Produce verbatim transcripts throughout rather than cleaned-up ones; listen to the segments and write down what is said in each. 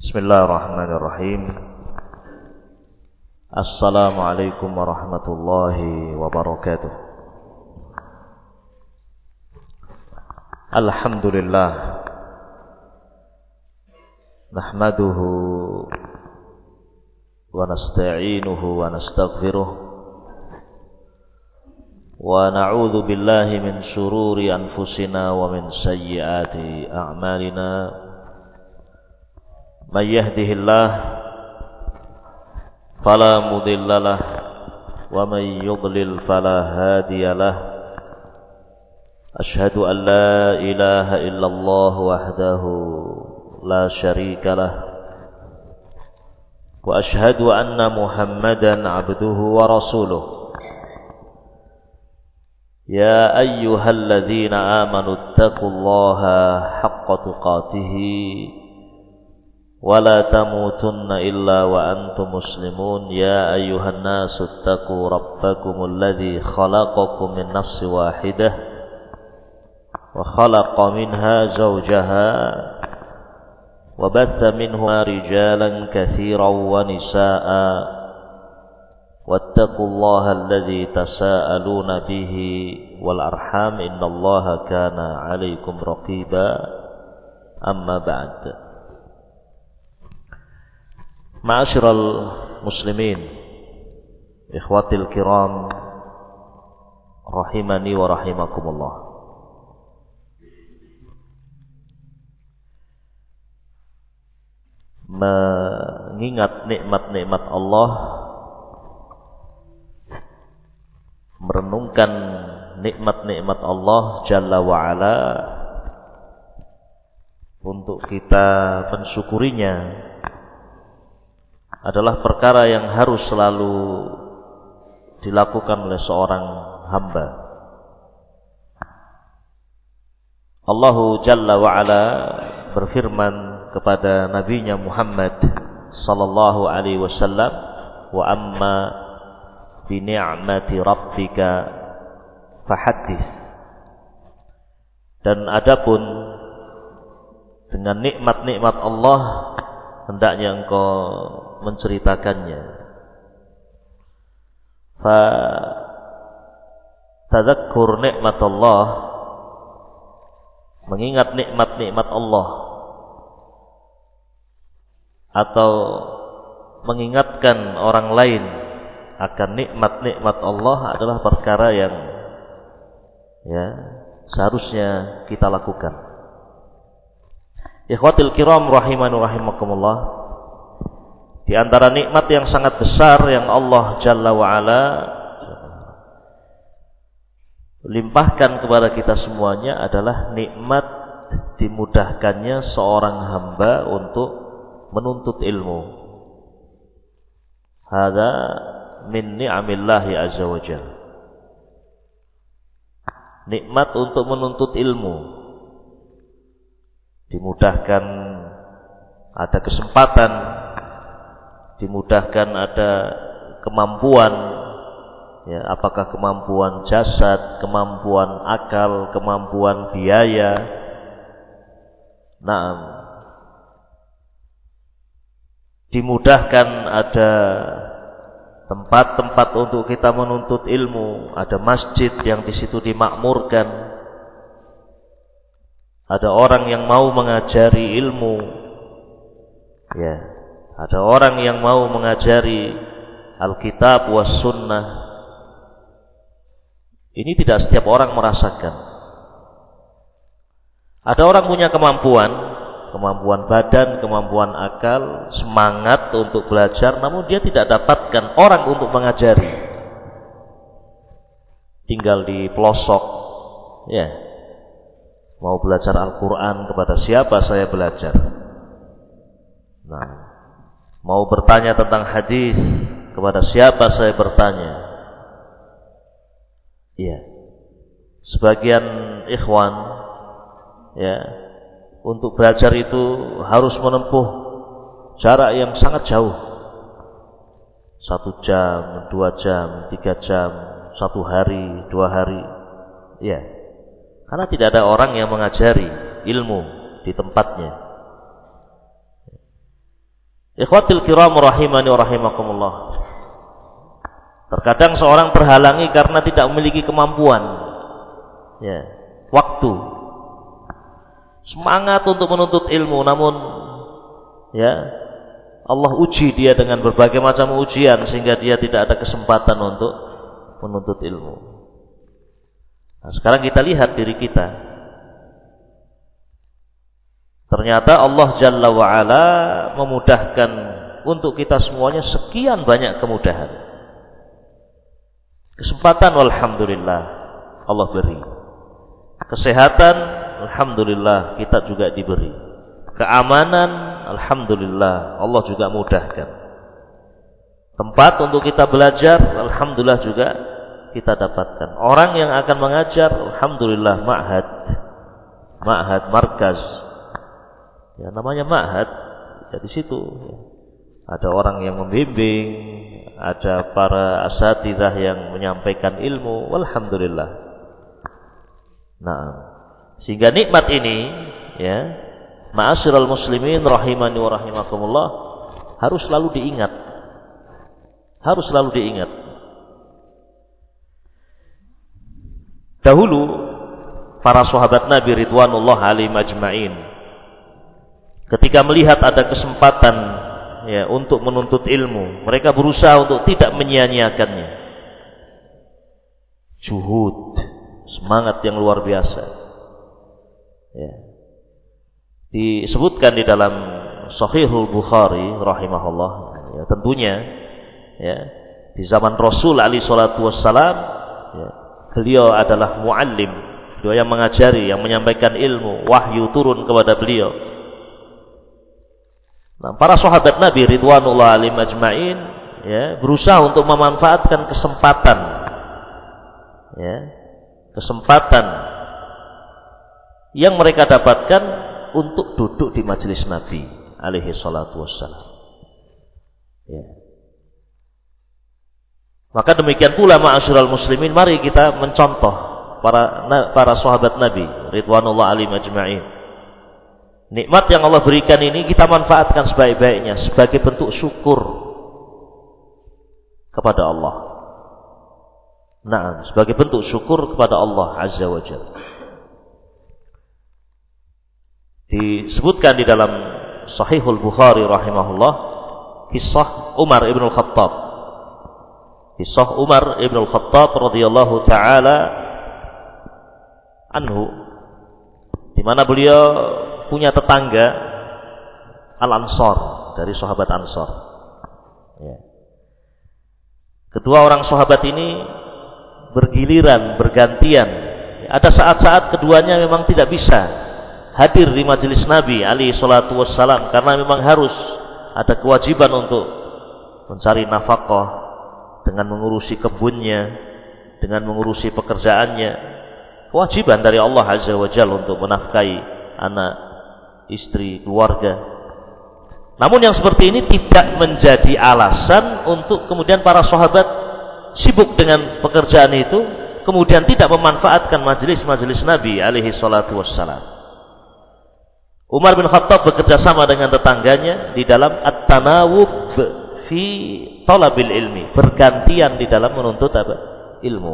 Bismillahirrahmanirrahim. Assalamualaikum warahmatullahi wabarakatuh. Alhamdulillah, nahmaduhu wa nasta'inuhu wa nastaghfiruh wa na'udzu billahi min shururi anfusina wa min sayyiati a'malina. Man yahdihillah fala mudilla lah wa man yudlil fala hadiya lah. Ashhadu an la ilaha illallah wahdahu la syarika lah wa ashhadu anna Muhammadan abduhu wa rasuluh. Ya ayyuhalladzina amanu taqullaha haqqa tuqatihi ولا تموتن إلا وأنتم مسلمون. يا أيها الناس اتقوا ربكم الذي خلقكم من نفس واحدة وخلق منها زوجها وبث منهما رجالا كثيرا ونساء واتقوا الله الذي تساءلون به والأرحام إن الله كان عليكم رقيبا. أما بعد. Ma'asyiral muslimin, ikhwatil kiram, rahimani wa rahimakumullah. Mengingat nikmat-nikmat Allah, merenungkan nikmat-nikmat Allah Jalla wa'ala untuk kita mensyukurinya adalah perkara yang harus selalu dilakukan oleh seorang hamba. Allah Jalla wa'ala berfirman kepada nabinya Muhammad sallallahu alaihi wasallam, wa amma bi ni'mati rabbika fahaddits. Dan adapun dengan nikmat-nikmat Allah hendaknya engkau menceritakannya. Fa tadzakkur nikmatullah, mengingat nikmat-nikmat Allah atau mengingatkan orang lain akan nikmat-nikmat Allah adalah perkara yang ya seharusnya kita lakukan. Ikhwatul kiram rahimani rahimakumullah. Di antara nikmat yang sangat besar yang Allah Jalla wa'ala limpahkan kepada kita semuanya adalah nikmat dimudahkannya seorang hamba untuk menuntut ilmu. Hadza min ni'amillahi azza wa jalla. Nikmat untuk menuntut ilmu, dimudahkan, ada kesempatan, dimudahkan, ada kemampuan, ya, apakah kemampuan jasad, kemampuan akal, kemampuan biaya. Naam, dimudahkan ada tempat-tempat untuk kita menuntut ilmu, ada masjid yang di situ dimakmurkan, ada orang yang mau mengajari ilmu, ya, ada orang yang mau mengajari Alkitab was sunnah. Ini tidak setiap orang merasakan. Ada orang punya kemampuan, kemampuan badan, kemampuan akal, semangat untuk belajar, namun dia tidak dapatkan orang untuk mengajari. Tinggal di pelosok, ya. Mau belajar Al-Quran, kepada siapa saya belajar? Nah, mau bertanya tentang hadis, kepada siapa saya bertanya? Iya. Sebagian ikhwan, ya, untuk belajar itu harus menempuh jarak yang sangat jauh. Satu jam, dua jam, tiga jam, satu hari, dua hari. Ya, karena tidak ada orang yang mengajari ilmu di tempatnya. Ikhwatil kiram rahimani wa rahimakumullah. Terkadang seorang terhalangi karena tidak memiliki kemampuan, ya, waktu, semangat untuk menuntut ilmu, namun ya Allah uji dia dengan berbagai macam ujian sehingga dia tidak ada kesempatan untuk menuntut ilmu. Nah, sekarang kita lihat diri kita. Ternyata Allah Jalla wa'ala memudahkan untuk kita semuanya sekian banyak kemudahan. Kesempatan alhamdulillah Allah beri. Kesehatan alhamdulillah kita juga diberi. Keamanan alhamdulillah Allah juga mudahkan. Tempat untuk kita belajar alhamdulillah juga kita dapatkan. Orang yang akan mengajar alhamdulillah ma'had, ma'had markaz. Ya, namanya ma'had, ya di situ ya. Ada orang yang membimbing, ada para asatidzah yang menyampaikan ilmu, walhamdulillah. Nah, sehingga nikmat ini, ya, ma'asyiral muslimin rahimani wa rahimakumullah, harus selalu diingat. Harus selalu diingat. Dahulu para sahabat Nabi ridwanullah alaihim ajma'in, ketika melihat ada kesempatan ya untuk menuntut ilmu, mereka berusaha untuk tidak menyia-nyiakannya. Juhud, semangat yang luar biasa. Ya. Disebutkan di dalam Sahihul Bukhari rahimahullah, ya, tentunya ya di zaman Rasul alaihi salatu wassalam, ya, beliau adalah muallim, beliau yang mengajari, yang menyampaikan ilmu, wahyu turun kepada beliau. Nah, para sahabat Nabi ridwanullah alaihim ajma'in ya berusaha untuk memanfaatkan kesempatan, ya, kesempatan yang mereka dapatkan untuk duduk di majelis Nabi alaihi salatu wassalam. Ya. Maka demikian pula ma'asyiral muslimin, mari kita mencontoh para para sahabat Nabi ridwanullah alaihim ajma'in. Nikmat yang Allah berikan ini kita manfaatkan sebaik-baiknya sebagai bentuk syukur kepada Allah. Nah, sebagai bentuk syukur kepada Allah Azza wa Jalla. Disebutkan di dalam Sahihul Bukhari rahimahullah kisah Umar ibn al-Khattab. Kisah Umar ibn al-Khattab radhiyallahu taala anhu, di mana beliau punya tetangga Al-Ansar, dari sahabat Ansar. Ya. Kedua orang sahabat ini bergiliran, bergantian. Ada saat-saat keduanya memang tidak bisa hadir di majelis Nabi alaihi salatu wassalam karena memang harus ada kewajiban untuk mencari nafkah dengan mengurusi kebunnya, dengan mengurusi pekerjaannya. Kewajiban dari Allah Azza wa Jalla untuk menafkahi anak, istri, keluarga. Namun yang seperti ini tidak menjadi alasan untuk kemudian para sahabat sibuk dengan pekerjaan itu, kemudian tidak memanfaatkan majelis-majelis Nabi alaihi salatu wassalam. Umar bin Khattab bekerja sama dengan tetangganya di dalam at-tanawub fi talabil ilmi, bergantian di dalam menuntut apa? Ilmu.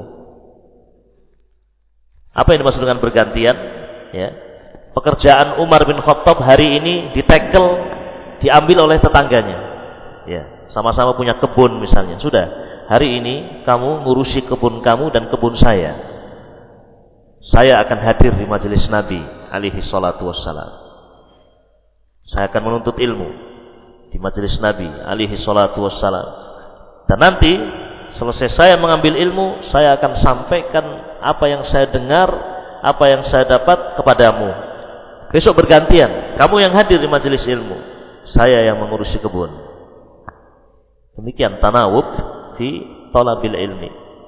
Apa yang dimaksud dengan bergantian? Ya. Pekerjaan Umar bin Khattab hari ini ditekel, diambil oleh tetangganya. Ya, sama-sama punya kebun misalnya. Sudah, hari ini kamu ngurusi kebun kamu dan kebun saya. Saya akan hadir di majelis Nabi alaihi salatu wassalam. Saya akan menuntut ilmu di majelis Nabi alaihi salatu wassalam. Dan nanti selesai saya mengambil ilmu, saya akan sampaikan apa yang saya dengar, apa yang saya dapat kepadamu. Besok bergantian, kamu yang hadir di majelis ilmu, saya yang mengurusi kebun. Demikian tanawub fi talabil ilmi.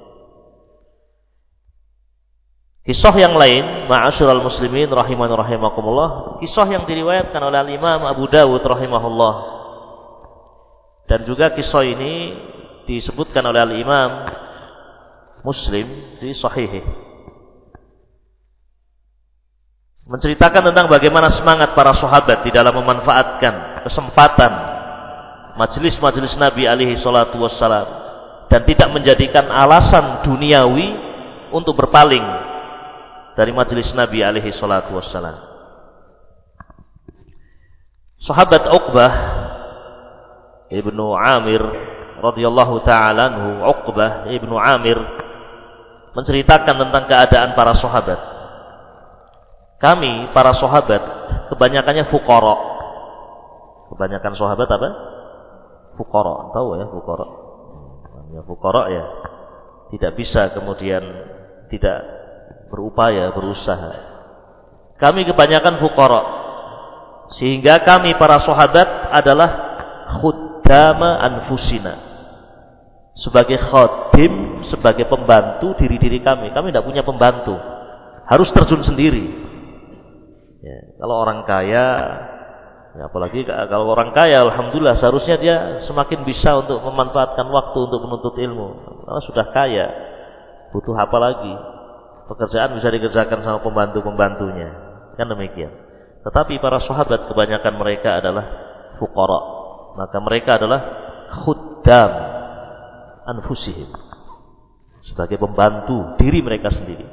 Kisah yang lain, ma'asyiral muslimin rahiman rahimakumullah, kisah yang diriwayatkan oleh Imam Abu Dawud rahimahullah. Dan juga kisah ini disebutkan oleh Imam Muslim di sahihih. Menceritakan tentang bagaimana semangat para sahabat di dalam memanfaatkan kesempatan majelis-majelis Nabi alaihi salatu wassalam dan tidak menjadikan alasan duniawi untuk berpaling dari majelis Nabi alaihi salatu wassalam. Sahabat Uqbah Ibnu Amir radhiyallahu ta'ala anhu, Uqbah Ibnu Amir menceritakan tentang keadaan para sahabat. Kami para sahabat kebanyakannya fuqara. Kebanyakan sahabat apa? Fuqara. Tahu ya fuqara? Ya fuqara ya. Tidak bisa kemudian tidak berupaya, berusaha. Kami kebanyakan fuqara. Sehingga kami para sahabat adalah khuddama anfusina. Sebagai khadim, sebagai pembantu diri-diri kami. Kami tidak punya pembantu. Harus terjun sendiri. Ya, kalau orang kaya, ya apalagi kalau orang kaya, alhamdulillah seharusnya dia semakin bisa untuk memanfaatkan waktu untuk menuntut ilmu. Karena sudah kaya, butuh apa lagi? Pekerjaan bisa dikerjakan sama pembantu-pembantunya. Kan demikian. Tetapi para sahabat kebanyakan mereka adalah fuqara. Maka mereka adalah khuddam anfusihim, sebagai pembantu diri mereka sendiri.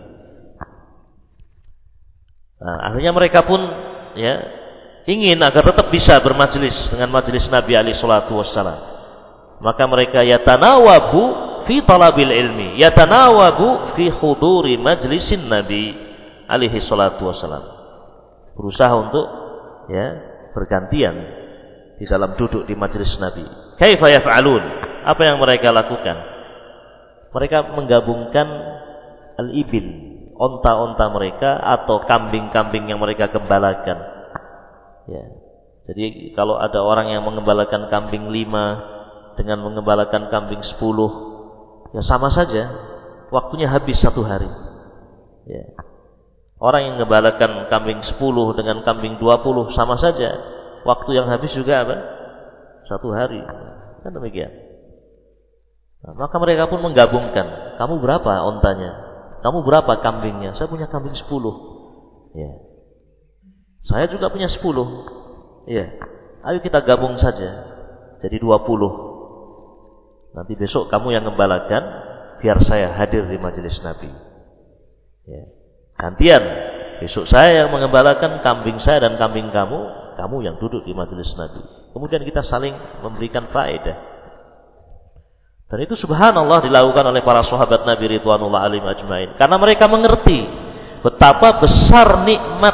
Nah, akhirnya mereka pun ya ingin agar tetap bisa bermajelis dengan majelis Nabi alaihi salatu wassalam. Maka mereka yatanawabu fi talabil ilmi, yatanawabu fi huduri majlisin Nabi alaihi salatu wassalam. Berusaha untuk ya bergantian di dalam duduk di majelis Nabi. Kaifa yaf'alun? Apa yang mereka lakukan? Mereka menggabungkan al-ibil, onta-onta mereka atau kambing-kambing yang mereka gembalakan. Ya. Jadi kalau ada orang yang mengembalakan kambing lima dengan mengembalakan kambing sepuluh, ya sama saja, waktunya habis satu hari. Ya. Orang yang mengembalakan kambing sepuluh dengan kambing dua puluh sama saja, waktu yang habis juga apa? Satu hari. Kan demikian. Nah, maka mereka pun menggabungkan. Kamu berapa ontanya? Kamu berapa kambingnya? Saya punya kambing sepuluh. Ya. Saya juga punya sepuluh. Ya. Ayo kita gabung saja. Jadi dua puluh. Nanti besok kamu yang gembalakan, biar saya hadir di majelis Nabi. Ya. Gantian. Besok saya yang mengembalakan kambing saya dan kambing kamu, kamu yang duduk di majelis Nabi. Kemudian kita saling memberikan faedah. Dan itu subhanallah dilakukan oleh para sahabat Nabi ridwanullah alaihim ajmain. Karena mereka mengerti betapa besar nikmat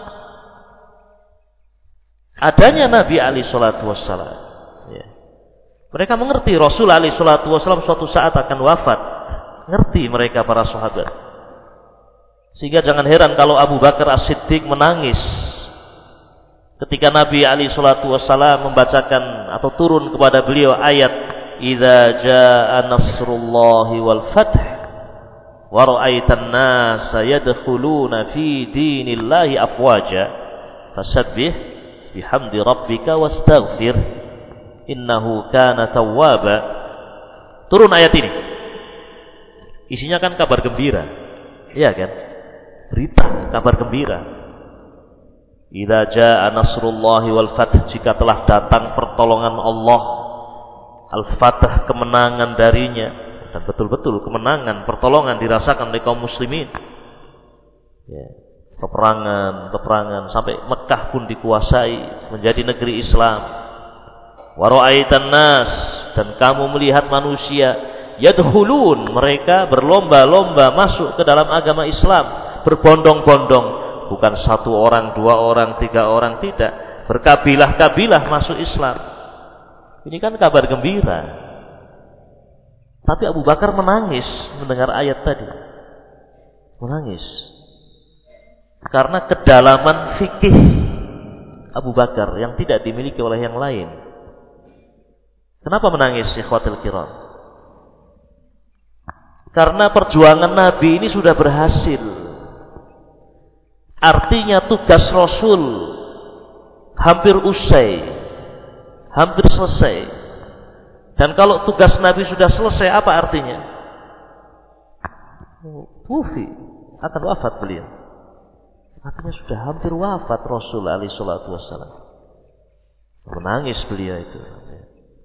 adanya Nabi alaihi salatu wassalam. Ya. Mereka mengerti Rasul alaihi salatu wassalam suatu saat akan wafat. Ngerti mereka para sahabat. Sehingga jangan heran kalau Abu Bakar As-Siddiq menangis ketika Nabi alaihi salatu wassalam membacakan atau turun kepada beliau ayat Idza jaa nasrullahi wal fath wa ra'aitan nasa yadkhuluna fi dinillahi afwaja fasabbih bihamdi rabbika wastaghfir innahu kana tawwaba. Turun ayat ini. Isinya kan kabar gembira. Iya kan? Berita kabar gembira. Idza jaa nasrullahi wal fath, jika telah datang pertolongan Allah, al-fatah, kemenangan darinya, dan betul-betul kemenangan, pertolongan dirasakan oleh kaum muslimin. Ya, peperangan, peperangan sampai Mekah pun dikuasai menjadi negeri Islam. Wa ra'aitan nas, dan kamu melihat manusia yadkhulun, mereka berlomba-lomba masuk ke dalam agama Islam, berbondong-bondong, bukan satu orang, dua orang, tiga orang, tidak, berkabilah-kabilah masuk Islam. Ini kan kabar gembira. Tapi Abu Bakar menangis mendengar ayat tadi. Menangis. Karena kedalaman fikih Abu Bakar yang tidak dimiliki oleh yang lain. Kenapa menangis, ikhwatul kiram? Karena perjuangan Nabi ini sudah berhasil. Artinya tugas Rasul hampir usai, hampir selesai. Dan kalau tugas Nabi sudah selesai, apa artinya? Tufi, akan wafat beliau. Artinya sudah hampir wafat Rasul alaihi salatu wassalam. Menangis beliau itu.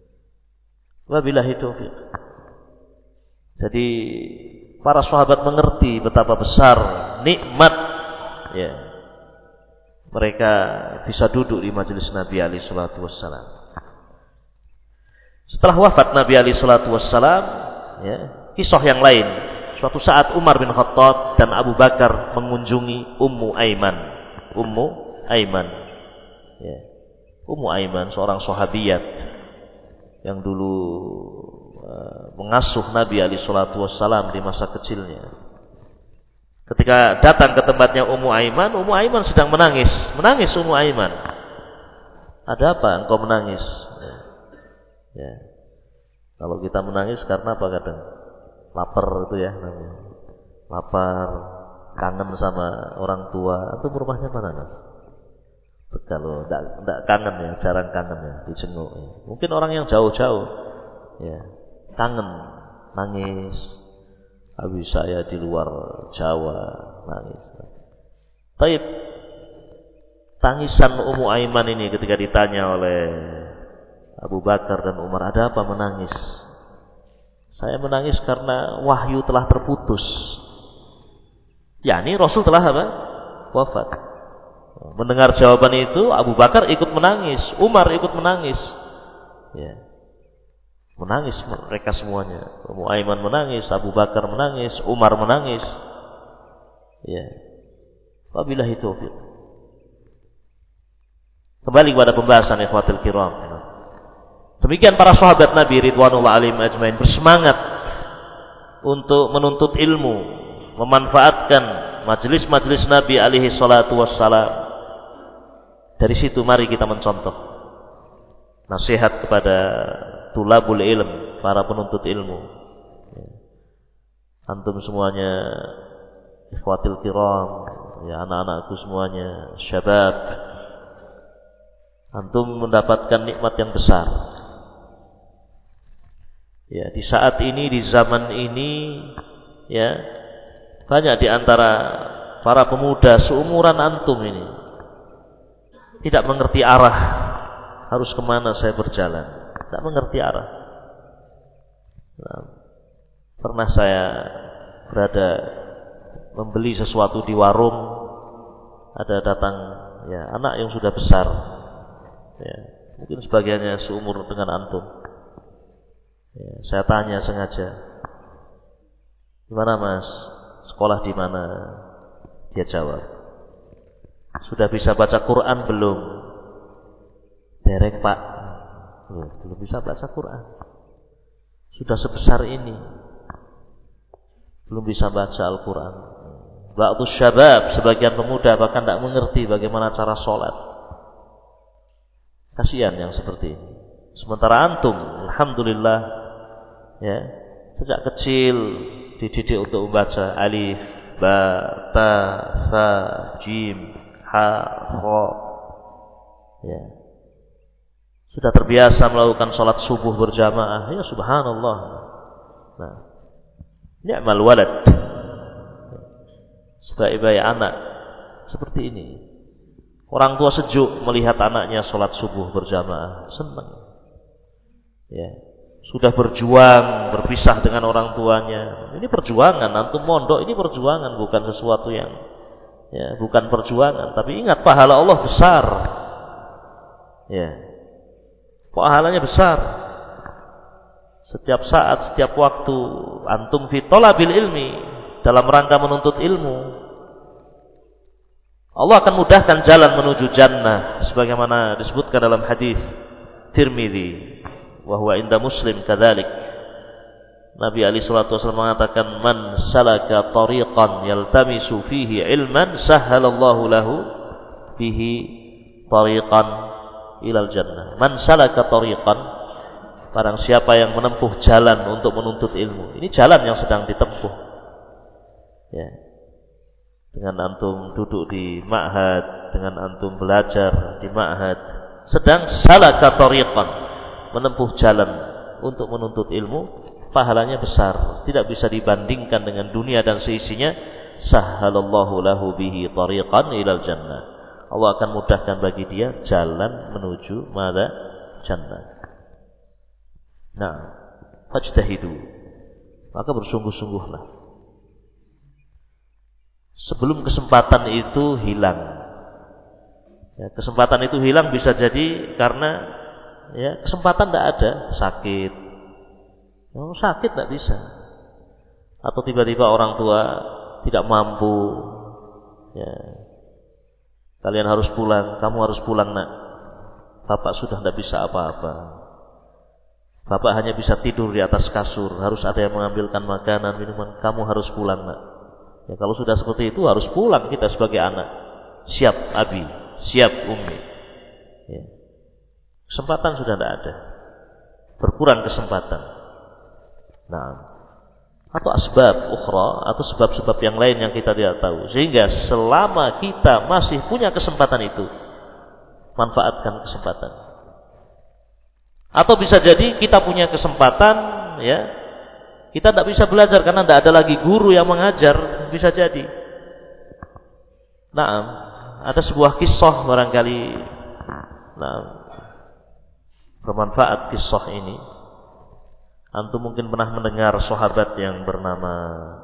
Wabillahi taufiq. Jadi para sahabat mengerti betapa besar nikmat ya mereka bisa duduk di majelis Nabi alaihi salatu wassalam. Setelah wafat Nabi alaihi salatu wassalam, ya, kisah yang lain. Suatu saat Umar bin Khattab dan Abu Bakar mengunjungi Ummu Aiman. Ummu Aiman. Ya. Ummu Aiman seorang sahabiyat yang dulu uh, mengasuh Nabi alaihi salatu wassalam di masa kecilnya. Ketika datang ke tempatnya Ummu Aiman, Ummu Aiman sedang menangis. Menangis Ummu Aiman. Ada apa engkau menangis? Ya. Ya. Kalau kita menangis karena apa kadang? Lapar itu ya namanya. Lapar, kangen sama orang tua. Atau rumahnya mana, Mas? Kalau enggak enggak kangen ya, jarang kangen ya, dijenguk ya. Mungkin orang yang jauh-jauh ya, kangen, nangis. Habis saya di luar Jawa nangis. Taib tangisan Ummu Aiman ini ketika ditanya oleh Abu Bakar dan Umar, ada apa menangis? Saya menangis karena wahyu telah terputus. yakni Rasul telah apa? Wafat. Mendengar jawaban itu, Abu Bakar ikut menangis, Umar ikut menangis. Ya. Menangis mereka semuanya. Ummu Aiman menangis, Abu Bakar menangis, Umar menangis. Ya. Wabillahi taufiq. Kembali kepada pembahasan ikhwatul kiram. Demikian para sahabat Nabi ridwanullah alaihim ajmain bersemangat untuk menuntut ilmu, memanfaatkan majelis-majelis Nabi alaihi salatu wassalam. Dari situ mari kita mencontoh nasihat kepada tulabul ilm, para penuntut ilmu. Antum semuanya ikhwatul kiram, ya anak-anakku semuanya syabab. Antum mendapatkan nikmat yang besar. Ya, di saat ini, di zaman ini, ya, banyak di antara para pemuda seumuran antum ini tidak mengerti arah harus kemana saya berjalan, tidak mengerti arah. Nah, pernah saya berada membeli sesuatu di warung, ada datang ya anak yang sudah besar, ya, mungkin sebagiannya seumur dengan antum. Ya, saya tanya sengaja, gimana mas, sekolah di mana? Dia jawab, sudah bisa baca Quran belum? Derek pak, Loh, belum bisa baca Quran. Sudah sebesar ini, belum bisa baca Al-Quran. Ba'du syabab, sebagian pemuda bahkan tidak mengerti bagaimana cara sholat. Kasihan yang seperti ini. Sementara antum, alhamdulillah, ya, sejak kecil dididik untuk membaca alif, ba, ta, sa, jim, ha, kha. Ya. Sudah terbiasa melakukan sholat subuh berjamaah. Ya subhanallah. Nah, ni'mal walad. Sebaik-baik anak seperti ini. Orang tua sejuk melihat anaknya sholat subuh berjamaah, senang. Ya. Sudah berjuang, berpisah dengan orang tuanya. Ini perjuangan, antum mondok ini perjuangan, bukan sesuatu yang ya, bukan perjuangan, tapi ingat pahala Allah besar. Ya. Pahalanya besar. Setiap saat, setiap waktu antum fi talabil ilmi, dalam rangka menuntut ilmu, Allah akan mudahkan jalan menuju jannah sebagaimana disebutkan dalam hadis Tirmidzi wa huwa inda Muslim kadzalik. Nabi alaihi salatu wasallam mengatakan, man salaka tariqan yaltamisu fihi ilman sahhalallahu lahu bihi tariqan ilal jannah. Man salaka tariqan, barang siapa yang menempuh jalan untuk menuntut ilmu. Ini jalan yang sedang ditempuh. Ya. Dengan antum duduk di ma'had, dengan antum belajar di ma'had, sedang salaka tariqan, menempuh jalan untuk menuntut ilmu, pahalanya besar, tidak bisa dibandingkan dengan dunia dan seisinya. Sahhalallahu lahu bihi tariqan ilal jannah. Allah akan mudahkan bagi dia jalan menuju mana? Jannah. Nah, fajtahidu, maka bersungguh-sungguhlah. Sebelum kesempatan itu hilang. Ya, kesempatan itu hilang bisa jadi karena ya kesempatan tidak ada, sakit. Oh, sakit tidak bisa. Atau tiba-tiba orang tua tidak mampu. Ya. Kalian harus pulang, kamu harus pulang nak. Bapak sudah tidak bisa apa-apa. Bapak hanya bisa tidur di atas kasur, harus ada yang mengambilkan makanan, minuman. Kamu harus pulang nak. Ya, kalau sudah seperti itu harus pulang kita sebagai anak. Siap abi, siap umi. Ya. Kesempatan sudah tidak ada, berkurang kesempatan. Nah, atau asbab ukhra, atau sebab-sebab yang lain yang kita tidak tahu. Sehingga selama kita masih punya kesempatan itu, manfaatkan kesempatan. Atau bisa jadi kita punya kesempatan, ya, kita tidak bisa belajar karena tidak ada lagi guru yang mengajar, bisa jadi. Nah, ada sebuah kisah barangkali, nah, bermanfaat kisah ini. Antum mungkin pernah mendengar sahabat yang bernama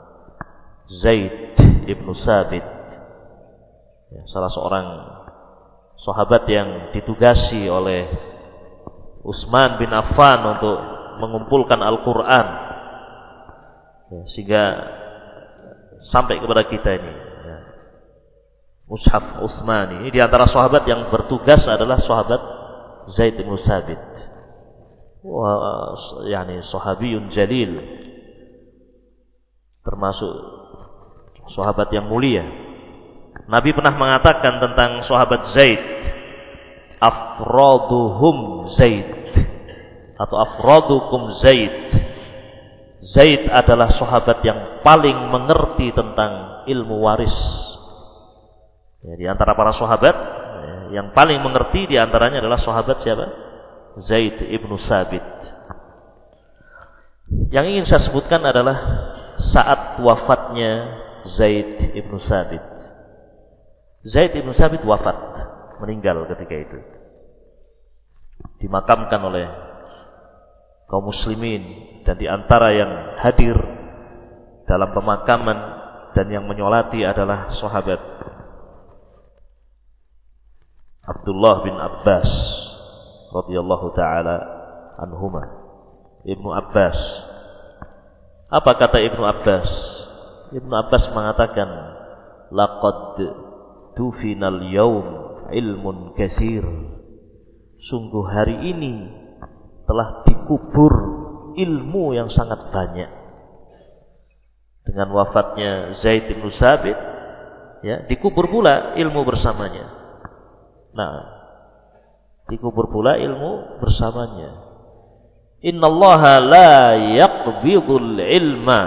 Zaid ibnu Sabit, ya, salah seorang sahabat yang ditugasi oleh Utsman bin Affan untuk mengumpulkan Al-Quran, ya, sehingga sampai kepada kita ini, ya. Mushaf Utsmani ini di antara sahabat yang bertugas adalah sahabat Zaid bin Sabit. Wah, yani sahabiyun jalil, termasuk sahabat yang mulia. Nabi pernah mengatakan tentang sahabat Zaid, afraduhum Zaid, atau afradukum Zaid. Zaid adalah sahabat yang paling mengerti tentang ilmu waris. Ya, di antara para sahabat, ya, yang paling mengerti di antaranya adalah sahabat siapa? Zaid ibnu Sabit. Yang ingin saya sebutkan adalah saat wafatnya Zaid ibnu Sabit. Zaid ibnu Sabit wafat, meninggal ketika itu. Dimakamkan oleh kaum muslimin, dan di antara yang hadir dalam pemakaman dan yang menyolati adalah sahabat Abdullah bin Abbas radhiyallahu taala anhuma. Ibnu Abbas. Apa kata Ibnu Abbas? Ibnu Abbas mengatakan, laqad dufinal yaum ilmun katsir. Sungguh hari ini telah dikubur ilmu yang sangat banyak. Dengan wafatnya Zaid bin Sabit, ya, dikubur pula ilmu bersamanya. Nah, dikubur pula ilmu bersamanya. Innallaha la yaqbidul ilma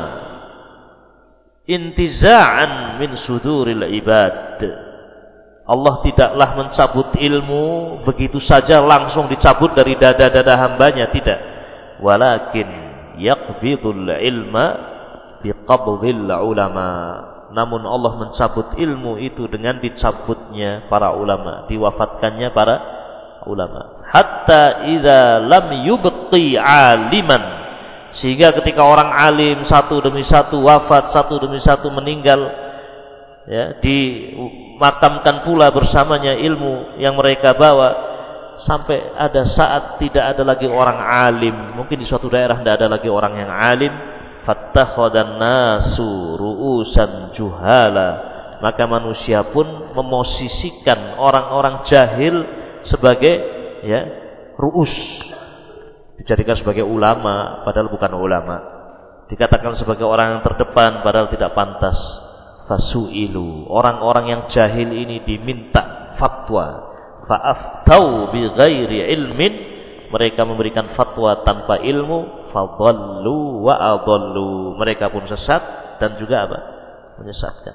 intiza'an min suduril ibad. Allah tidaklah mencabut ilmu begitu saja langsung dicabut dari dada-dada hambanya, tidak. Walakin yaqbidul ilma biqabdil ulama. Namun Allah mencabut ilmu itu dengan dicabutnya para ulama, diwafatkannya para ulama. Hatta idza lam yubqi aliman, sehingga ketika orang alim satu demi satu wafat, satu demi satu meninggal, ya, dimakamkan pula bersamanya ilmu yang mereka bawa, sampai ada saat tidak ada lagi orang alim. Mungkin di suatu daerah tidak ada lagi orang yang alim. Fattakhadan nasu ru'usan juhala, maka manusia pun memosisikan orang-orang jahil sebagai, ya, ru'us, dijadikan sebagai ulama padahal bukan ulama, dikatakan sebagai orang yang terdepan padahal tidak pantas. Fasu'ilu, orang-orang yang jahil ini diminta fatwa, fa'aftau bi ghairi ilmin, mereka memberikan fatwa tanpa ilmu. Fadallu wa adallu, mereka pun sesat dan juga apa? Menyesatkan.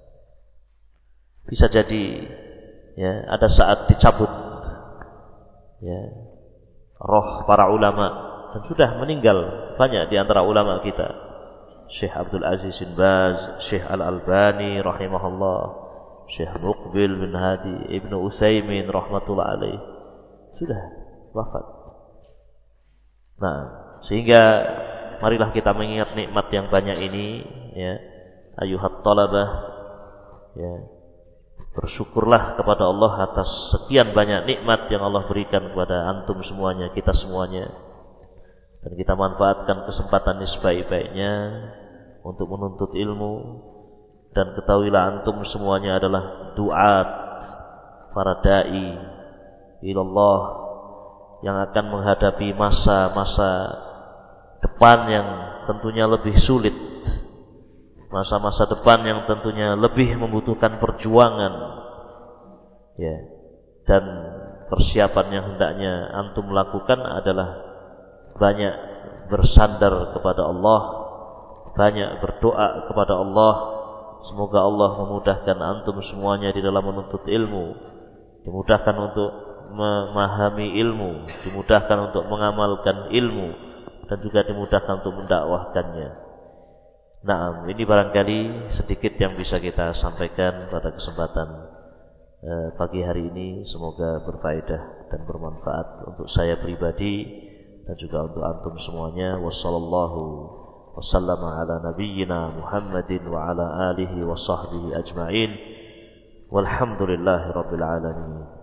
Bisa jadi, ya, ada saat dicabut, ya, roh para ulama, dan sudah meninggal banyak di antara ulama kita. Syekh Abdul Aziz bin Baz, Syekh Al-Albani rahimahullah, Syekh Muqbil bin Hadi, Ibnu Utsaimin rahmatullah alaih, sudah wafat. Nah, Sehingga marilah kita mengingat nikmat yang banyak ini, ya, ayuhat talabah, ya, bersyukurlah kepada Allah atas sekian banyak nikmat yang Allah berikan kepada antum semuanya, kita semuanya, dan kita manfaatkan kesempatan ini sebaik-baiknya untuk menuntut ilmu. Dan ketahuilah antum semuanya adalah duat, para dai ilallah yang akan menghadapi masa-masa depan yang tentunya lebih sulit, masa-masa depan yang tentunya lebih membutuhkan perjuangan, ya. Dan persiapan yang hendaknya antum lakukan adalah banyak bersandar kepada Allah, banyak berdoa kepada Allah. Semoga Allah memudahkan antum semuanya di dalam menuntut ilmu, dimudahkan untuk memahami ilmu, dimudahkan untuk mengamalkan ilmu, dan juga dimudahkan untuk mendakwahkannya. Nah, ini barangkali sedikit yang bisa kita sampaikan pada kesempatan eh, pagi hari ini. Semoga berfaedah dan bermanfaat untuk saya pribadi dan juga untuk antum semuanya. Wassallallahu wasallama ala nabiyyina Muhammadin wa ala alihi wa sahbihi ajma'in. Walhamdulillahi rabbil alamin.